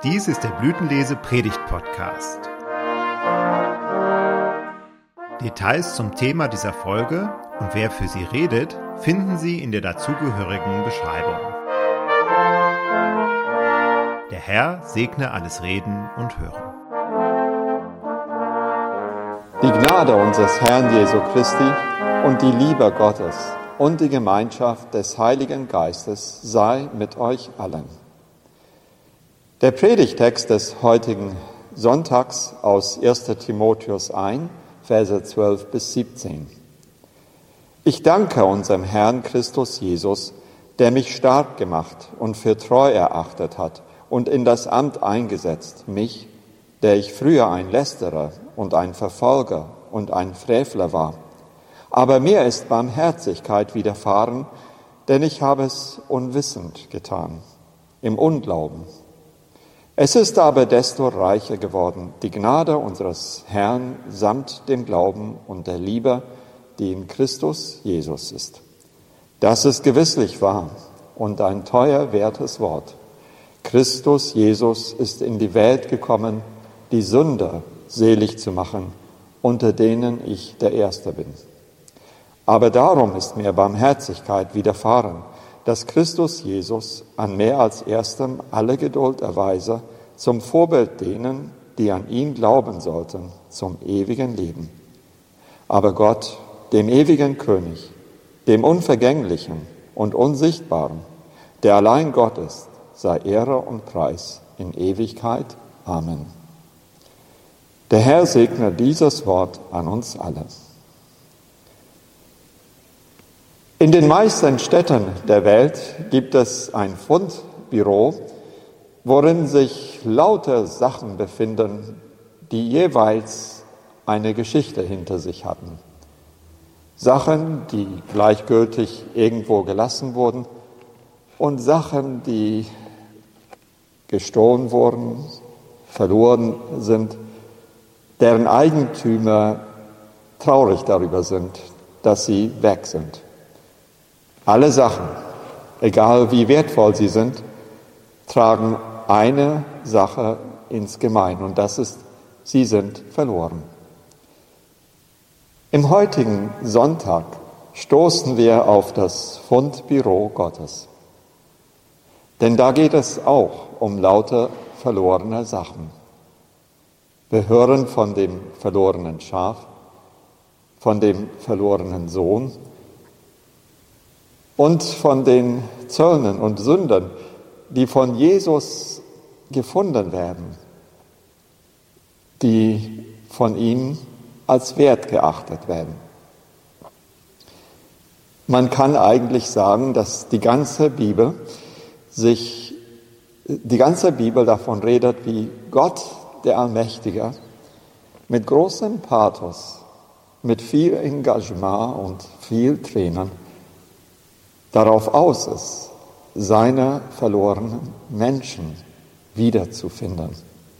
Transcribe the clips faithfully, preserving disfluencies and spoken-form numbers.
Dies ist der Blütenlese Predigt Podcast. Details zum Thema dieser Folge und wer für sie redet, finden Sie in der dazugehörigen Beschreibung. Der Herr segne alles Reden und Hören. Die Gnade unseres Herrn Jesu Christi und die Liebe Gottes und die Gemeinschaft des Heiligen Geistes sei mit euch allen. Der Predigtext des heutigen Sonntags aus erster Timotheus eins, Verse zwölf bis siebzehn. Ich danke unserem Herrn Christus Jesus, der mich stark gemacht und für treu erachtet hat und in das Amt eingesetzt, mich, der ich früher ein Lästerer und ein Verfolger und ein Frevler war. Aber mir ist Barmherzigkeit widerfahren, denn ich habe es unwissend getan, im Unglauben. Es ist aber desto reicher geworden, die Gnade unseres Herrn samt dem Glauben und der Liebe, die in Christus Jesus ist. Das ist gewisslich wahr und ein teuer wertes Wort. Christus Jesus ist in die Welt gekommen, die Sünder selig zu machen, unter denen ich der Erste bin. Aber darum ist mir Barmherzigkeit widerfahren, dass Christus Jesus an mehr als Erstem alle Geduld erweise, zum Vorbild denen, die an ihn glauben sollten, zum ewigen Leben. Aber Gott, dem ewigen König, dem Unvergänglichen und Unsichtbaren, der allein Gott ist, sei Ehre und Preis in Ewigkeit. Amen. Der Herr segne dieses Wort an uns alle. In den meisten Städten der Welt gibt es ein Fundbüro, worin sich lauter Sachen befinden, die jeweils eine Geschichte hinter sich hatten. Sachen, die gleichgültig irgendwo gelassen wurden und Sachen, die gestohlen wurden, verloren sind, deren Eigentümer traurig darüber sind, dass sie weg sind. Alle Sachen, egal wie wertvoll sie sind, tragen eine Sache insgemein und das ist, sie sind verloren. Im heutigen Sonntag stoßen wir auf das Fundbüro Gottes. Denn da geht es auch um lauter verlorene Sachen. Wir hören von dem verlorenen Schaf, von dem verlorenen Sohn, und von den Zöllnern und Sündern, die von Jesus gefunden werden, die von ihm als wert geachtet werden. Man kann eigentlich sagen, dass die ganze Bibel sich, die ganze Bibel davon redet, wie Gott, der Allmächtige, mit großem Pathos, mit viel Engagement und viel Tränen darauf aus ist, seine verlorenen Menschen wiederzufinden.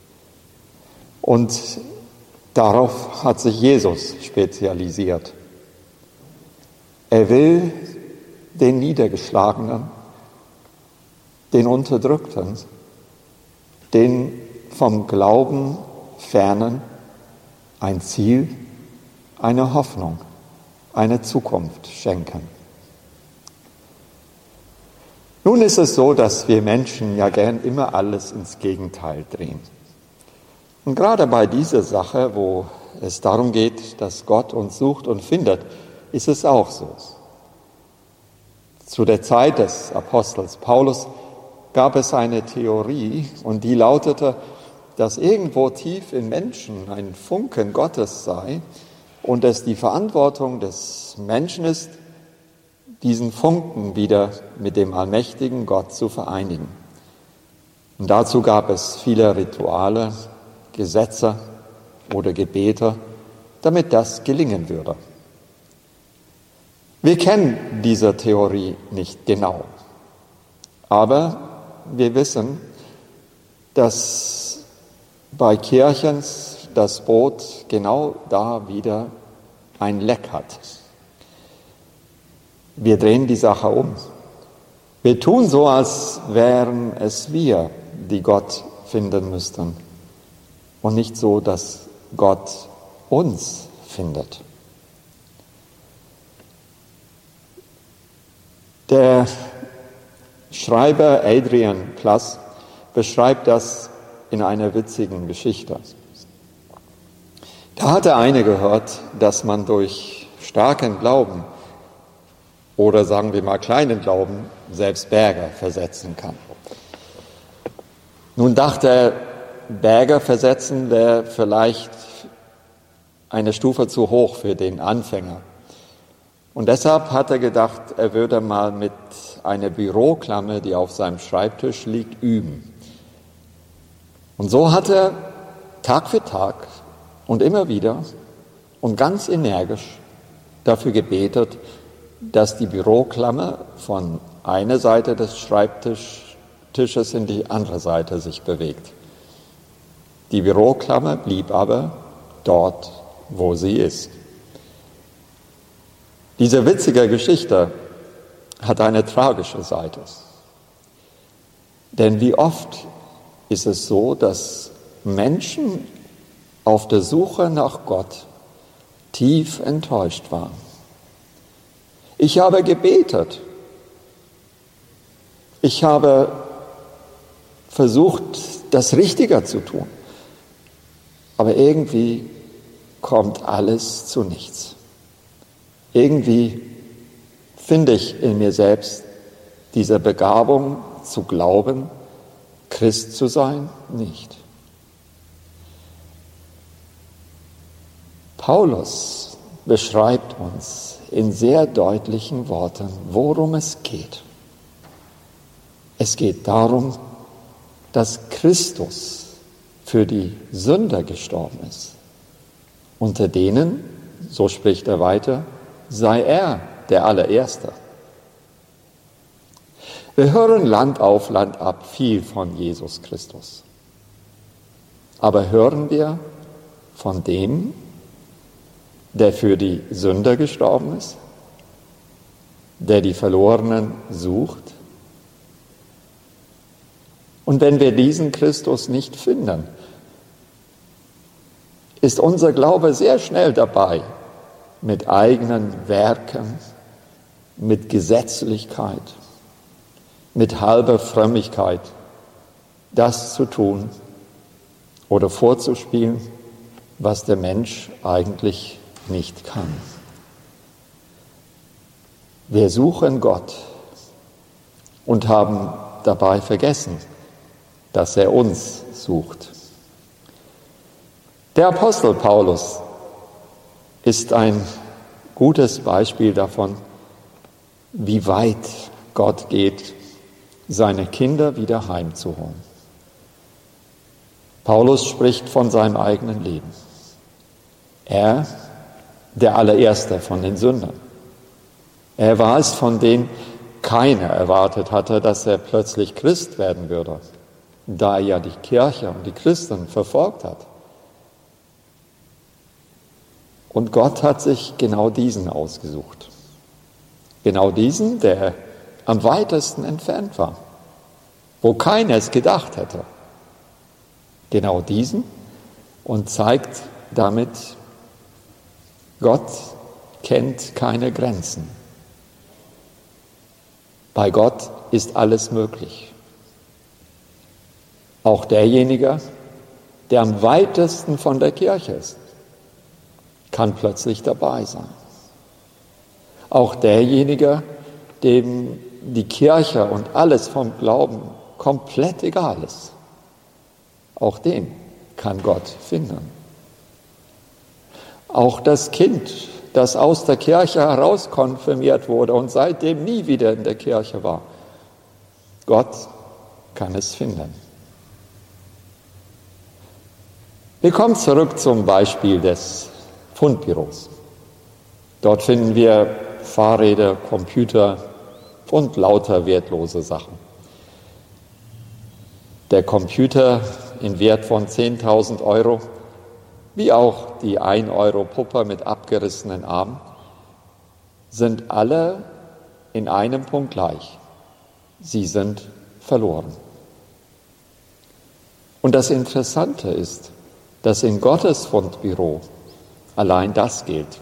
Und darauf hat sich Jesus spezialisiert. Er will den Niedergeschlagenen, den Unterdrückten, den vom Glauben Fernen ein Ziel, eine Hoffnung, eine Zukunft schenken. Nun ist es so, dass wir Menschen ja gern immer alles ins Gegenteil drehen. Und gerade bei dieser Sache, wo es darum geht, dass Gott uns sucht und findet, ist es auch so. Zu der Zeit des Apostels Paulus gab es eine Theorie und die lautete, dass irgendwo tief in Menschen ein Funken Gottes sei und es die Verantwortung des Menschen ist, diesen Funken wieder mit dem allmächtigen Gott zu vereinigen. Und dazu gab es viele Rituale, Gesetze oder Gebete, damit das gelingen würde. Wir kennen diese Theorie nicht genau, aber wir wissen, dass bei Kirchens das Boot genau da wieder ein Leck hat. Wir drehen die Sache um. Wir tun so, als wären es wir, die Gott finden müssten und nicht so, dass Gott uns findet. Der Schreiber Adrian Plass beschreibt das in einer witzigen Geschichte. Da hatte einer gehört, dass man durch starken Glauben oder sagen wir mal kleinen Glauben selbst Berge versetzen kann. Nun dachte er, Berge versetzen wäre vielleicht eine Stufe zu hoch für den Anfänger. Und deshalb hat er gedacht, er würde mal mit einer Büroklammer, die auf seinem Schreibtisch liegt, üben. Und so hat er Tag für Tag und immer wieder und ganz energisch dafür gebetet, dass die Büroklammer von einer Seite des Schreibtisches in die andere Seite sich bewegt. Die Büroklammer blieb aber dort, wo sie ist. Diese witzige Geschichte hat eine tragische Seite. Denn wie oft ist es so, dass Menschen auf der Suche nach Gott tief enttäuscht waren. Ich habe gebetet. Ich habe versucht, das Richtige zu tun. Aber irgendwie kommt alles zu nichts. Irgendwie finde ich in mir selbst diese Begabung zu glauben, Christ zu sein, nicht. Paulus beschreibt uns in sehr deutlichen Worten, worum es geht. Es geht darum, dass Christus für die Sünder gestorben ist. Unter denen, so spricht er weiter, sei er der Allererste. Wir hören Land auf, Land ab viel von Jesus Christus. Aber hören wir von dem, der für die Sünder gestorben ist, der die Verlorenen sucht? Und wenn wir diesen Christus nicht finden, ist unser Glaube sehr schnell dabei, mit eigenen Werken, mit Gesetzlichkeit, mit halber Frömmigkeit das zu tun oder vorzuspielen, was der Mensch eigentlich nicht kann. Wir suchen Gott und haben dabei vergessen, dass er uns sucht. Der Apostel Paulus ist ein gutes Beispiel davon, wie weit Gott geht, seine Kinder wieder heimzuholen. Paulus spricht von seinem eigenen Leben. Er, der Allererste von den Sündern. Er war es, von dem keiner erwartet hatte, dass er plötzlich Christ werden würde, da er ja die Kirche und die Christen verfolgt hat. Und Gott hat sich genau diesen ausgesucht. Genau diesen, der am weitesten entfernt war, wo keiner es gedacht hätte. Genau diesen und zeigt damit, Gott kennt keine Grenzen. Bei Gott ist alles möglich. Auch derjenige, der am weitesten von der Kirche ist, kann plötzlich dabei sein. Auch derjenige, dem die Kirche und alles vom Glauben komplett egal ist, auch den kann Gott finden. Auch das Kind, das aus der Kirche heraus konfirmiert wurde und seitdem nie wieder in der Kirche war, Gott kann es finden. Wir kommen zurück zum Beispiel des Fundbüros. Dort finden wir Fahrräder, Computer und lauter wertlose Sachen. Der Computer in Wert von zehntausend Euro, wie auch die ein Euro Puppe mit abgerissenen Armen, sind alle in einem Punkt gleich. Sie sind verloren. Und das Interessante ist, dass in Gottes Fundbüro allein das gilt.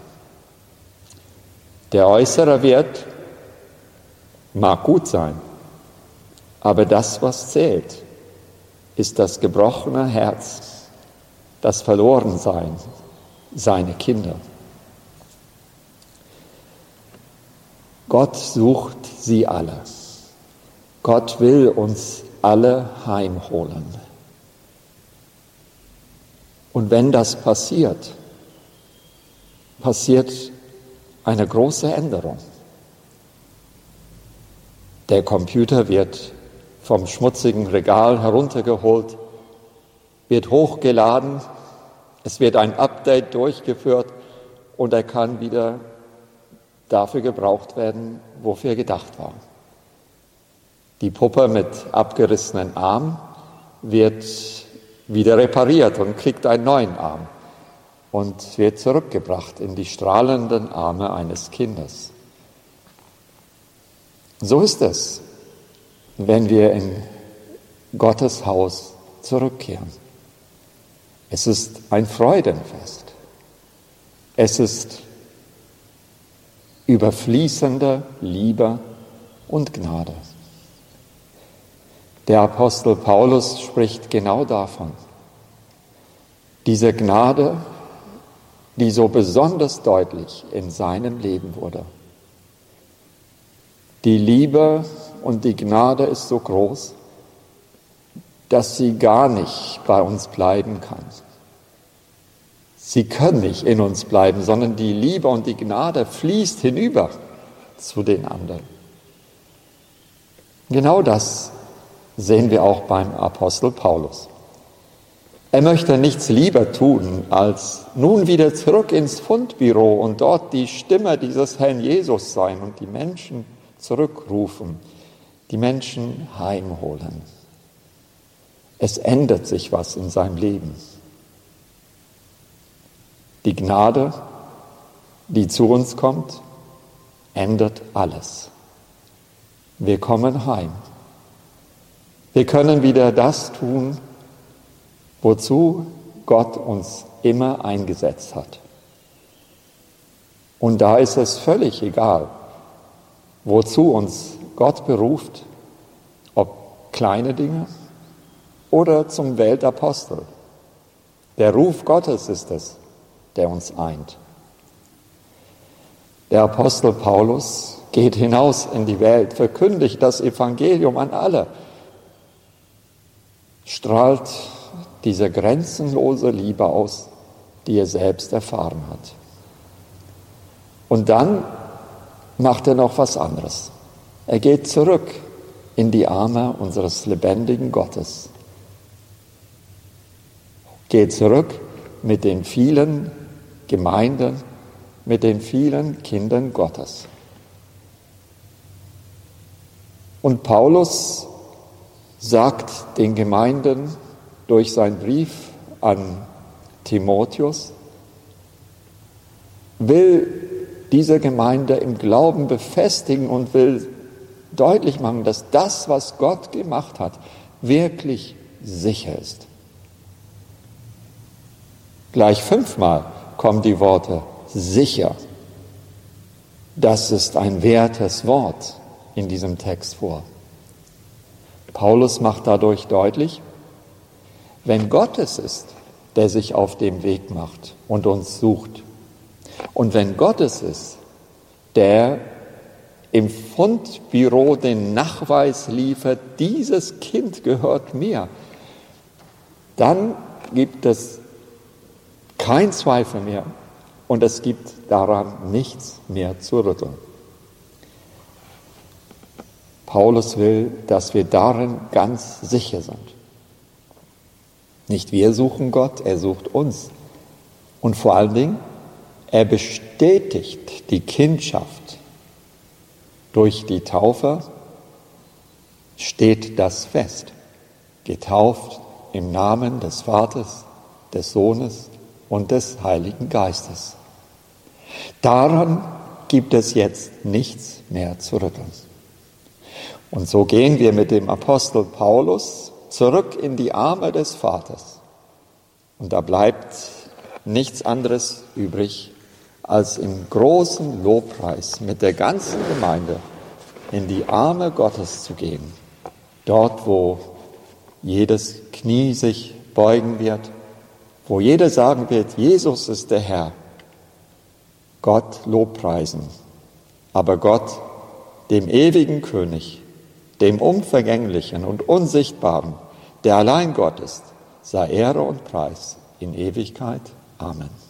Der äußere Wert mag gut sein, aber das, was zählt, ist das gebrochene Herz, das Verlorensein, seine Kinder. Gott sucht sie alle. Gott will uns alle heimholen. Und wenn das passiert, passiert eine große Änderung. Der Computer wird vom schmutzigen Regal heruntergeholt, wird hochgeladen, es wird ein Update durchgeführt und er kann wieder dafür gebraucht werden, wofür er gedacht war. Die Puppe mit abgerissenen Arm wird wieder repariert und kriegt einen neuen Arm und wird zurückgebracht in die strahlenden Arme eines Kindes. So ist es, wenn wir in Gottes Haus zurückkehren. Es ist ein Freudenfest. Es ist überfließende Liebe und Gnade. Der Apostel Paulus spricht genau davon. Diese Gnade, die so besonders deutlich in seinem Leben wurde. Die Liebe und die Gnade ist so groß, dass sie gar nicht bei uns bleiben kann. Sie können nicht in uns bleiben, sondern die Liebe und die Gnade fließt hinüber zu den anderen. Genau das sehen wir auch beim Apostel Paulus. Er möchte nichts lieber tun, als nun wieder zurück ins Fundbüro und dort die Stimme dieses Herrn Jesus sein und die Menschen zurückrufen, die Menschen heimholen. Es ändert sich was in seinem Leben. Die Gnade, die zu uns kommt, ändert alles. Wir kommen heim. Wir können wieder das tun, wozu Gott uns immer eingesetzt hat. Und da ist es völlig egal, wozu uns Gott beruft, ob kleine Dinge oder zum Weltapostel. Der Ruf Gottes ist es, der uns eint. Der Apostel Paulus geht hinaus in die Welt, verkündigt das Evangelium an alle, strahlt diese grenzenlose Liebe aus, die er selbst erfahren hat. Und dann macht er noch was anderes. Er geht zurück in die Arme unseres lebendigen Gottes. Geht zurück mit den vielen Gemeinden, mit den vielen Kindern Gottes. Und Paulus sagt den Gemeinden durch seinen Brief an Timotheus, will diese Gemeinde im Glauben befestigen und will deutlich machen, dass das, was Gott gemacht hat, wirklich sicher ist. Gleich fünfmal kommen die Worte sicher. Das ist ein wertes Wort in diesem Text vor. Paulus macht dadurch deutlich, wenn Gott es ist, der sich auf den Weg macht und uns sucht, und wenn Gott es ist, der im Fundbüro den Nachweis liefert, dieses Kind gehört mir, dann gibt es kein Zweifel mehr und es gibt daran nichts mehr zu rütteln. Paulus will, dass wir darin ganz sicher sind. Nicht wir suchen Gott, er sucht uns. Und vor allen Dingen, er bestätigt die Kindschaft. Durch die Taufe steht das fest. Getauft im Namen des Vaters, des Sohnes und des Heiligen Geistes. Daran gibt es jetzt nichts mehr zu rütteln. Und so gehen wir mit dem Apostel Paulus zurück in die Arme des Vaters. Und da bleibt nichts anderes übrig, als im großen Lobpreis mit der ganzen Gemeinde in die Arme Gottes zu gehen. Dort, wo jedes Knie sich beugen wird, wo jeder sagen wird, Jesus ist der Herr. Gott lobpreisen, aber Gott, dem ewigen König, dem Unvergänglichen und Unsichtbaren, der allein Gott ist, sei Ehre und Preis in Ewigkeit. Amen.